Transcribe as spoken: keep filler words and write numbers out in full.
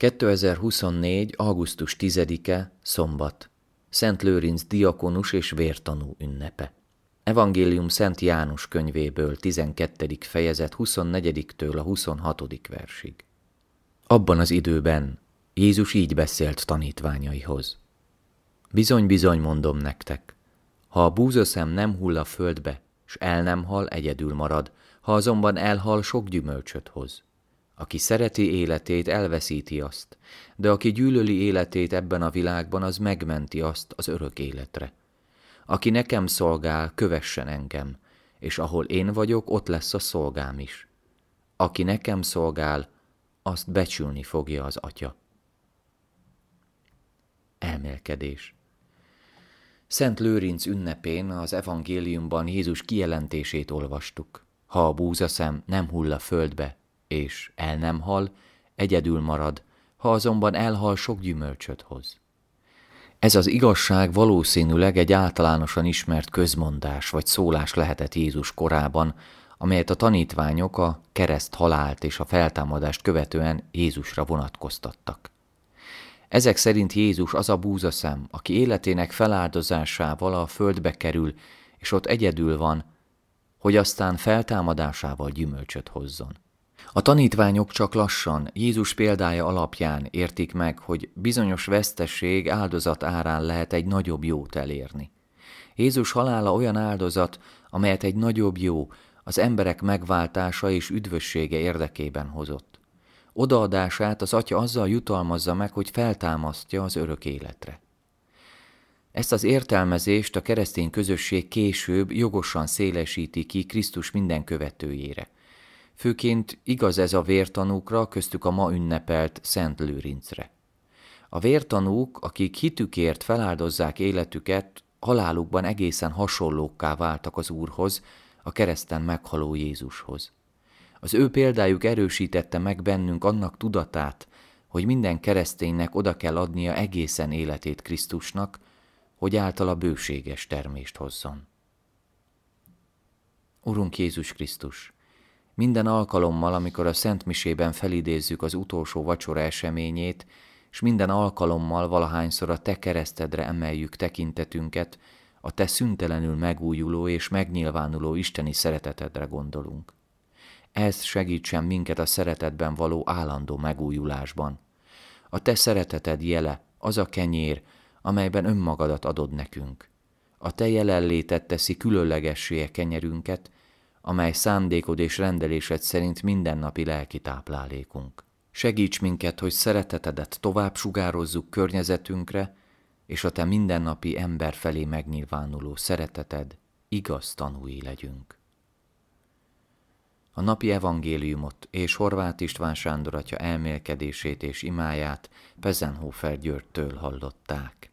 kétezer-huszonnégy. augusztus tizedike, szombat. Szent Lőrinc diakonus és vértanú ünnepe. Evangélium Szent János könyvéből, tizenkettedik fejezet, huszonnegyediktől a huszonhatodik versig. Abban az időben Jézus így beszélt tanítványaihoz. Bizony-bizony mondom nektek, ha a búzaszem nem hull a földbe, s el nem hal, egyedül marad, ha azonban elhal, sok gyümölcsöt hoz. Aki szereti életét, elveszíti azt, de aki gyűlöli életét ebben a világban, az megmenti azt az örök életre. Aki nekem szolgál, kövessen engem, és ahol én vagyok, ott lesz a szolgám is. Aki nekem szolgál, azt becsülni fogja az Atya. Elmélkedés. Szent Lőrinc ünnepén az evangéliumban Jézus kijelentését olvastuk. Ha a búzaszem nem hull a földbe, és el nem hal, egyedül marad, ha azonban elhal, sok gyümölcsöt hoz. Ez az igazság valószínűleg egy általánosan ismert közmondás vagy szólás lehetett Jézus korában, amelyet a tanítványok a kereszt halált és a feltámadást követően Jézusra vonatkoztattak. Ezek szerint Jézus az a búzaszem, aki életének feláldozásával a földbe kerül, és ott egyedül van, hogy aztán feltámadásával gyümölcsöt hozzon. A tanítványok csak lassan, Jézus példája alapján értik meg, hogy bizonyos vesztesség áldozat árán lehet egy nagyobb jót elérni. Jézus halála olyan áldozat, amelyet egy nagyobb jó, az emberek megváltása és üdvössége érdekében hozott. Odaadását az Atya azzal jutalmazza meg, hogy feltámasztja az örök életre. Ezt az értelmezést a keresztény közösség később jogosan szélesíti ki Krisztus minden követőjére. Főként igaz ez a vértanúkra, köztük a ma ünnepelt Szent Lőrincre. A vértanúk, akik hitükért feláldozzák életüket, halálukban egészen hasonlókká váltak az Úrhoz, a kereszten meghaló Jézushoz. Az ő példájuk erősítette meg bennünk annak tudatát, hogy minden kereszténynek oda kell adnia egészen életét Krisztusnak, hogy általa bőséges termést hozzon. Urunk Jézus Krisztus! Minden alkalommal, amikor a Szent Misében felidézzük az utolsó vacsora eseményét, és minden alkalommal, valahányszor a Te keresztedre emeljük tekintetünket, a Te szüntelenül megújuló és megnyilvánuló isteni szeretetedre gondolunk. Ez segítsen minket a szeretetben való állandó megújulásban. A Te szereteted jele, az a kenyér, amelyben önmagadat adod nekünk. A Te jelenléted teszi különlegessé a kenyerünket, amely szándékod és rendelésed szerint mindennapi lelki táplálékunk. Segíts minket, hogy szeretetedet tovább sugározzuk környezetünkre, és a Te mindennapi ember felé megnyilvánuló szereteted igaz tanúi legyünk. A napi evangéliumot és Horváth István Sándor atya elmélkedését és imáját Pezenhofer Györgytől hallották.